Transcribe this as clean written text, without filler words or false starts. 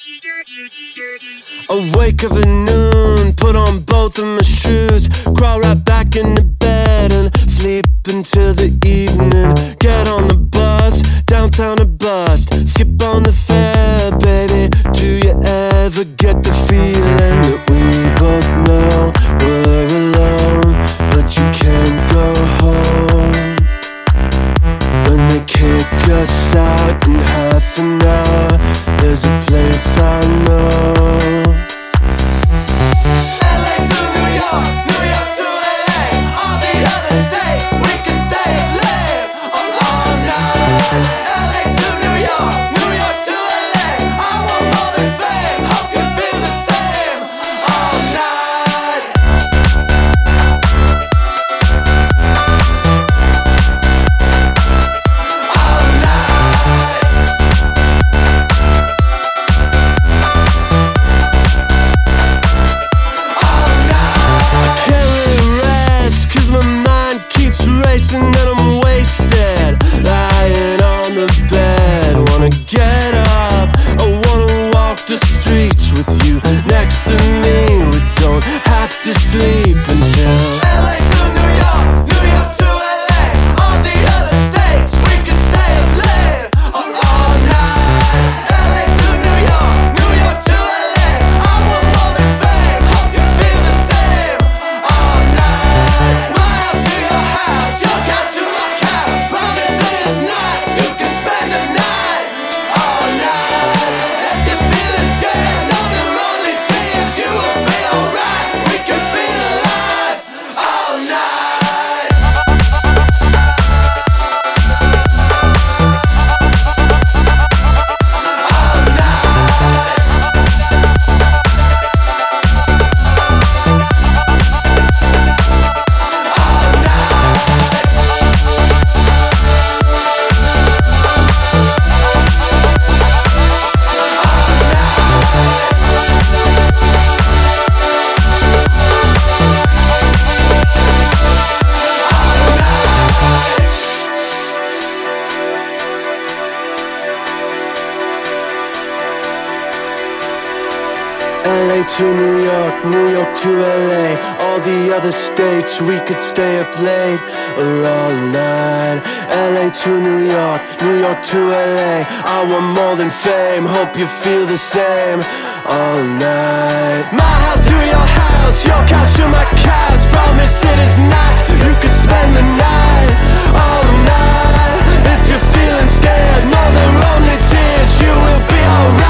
Awake of a noon, put on both of my shoes, crawl right back into bed and sleep until the evening. Get on the bus, downtown to bust, skip on the fare, baby. Do you ever get the feeling that we both know we're alone, but you can't go home? When they kick us out in half an hour, there's a place I know. LA to New York, New York to LA, all the other states, we can stay up late on all night. LA to New York, New York to LA, I want more than fame, hope you feel the same all night. All night. All night. Can't really rest, cause my mind keeps racing and I'm wasted, lying on the bed. Wanna get up, I wanna walk the streets with you next to me. We don't have to sleep until LA to New York, New York to LA, all the other states, we can stay up late on all night. LA to New York, New York to LA, I want more than fame, hope you feel the same all night. My house to your house, your couch to my couch, promise this night you can spend the night all night. If you're feeling scared, know there are only tears, you will be alright. We can feel alive all night. All night. All night. LA to New York, New York to LA, all the other states, we could stay up late or all night. LA to New York, New York to LA, I want more than fame, hope you feel the same all night. My house to your house, your couch to my couch, promise it is nice, you could spend the night all night. If you're feeling scared, know there are only tears, you will be alright.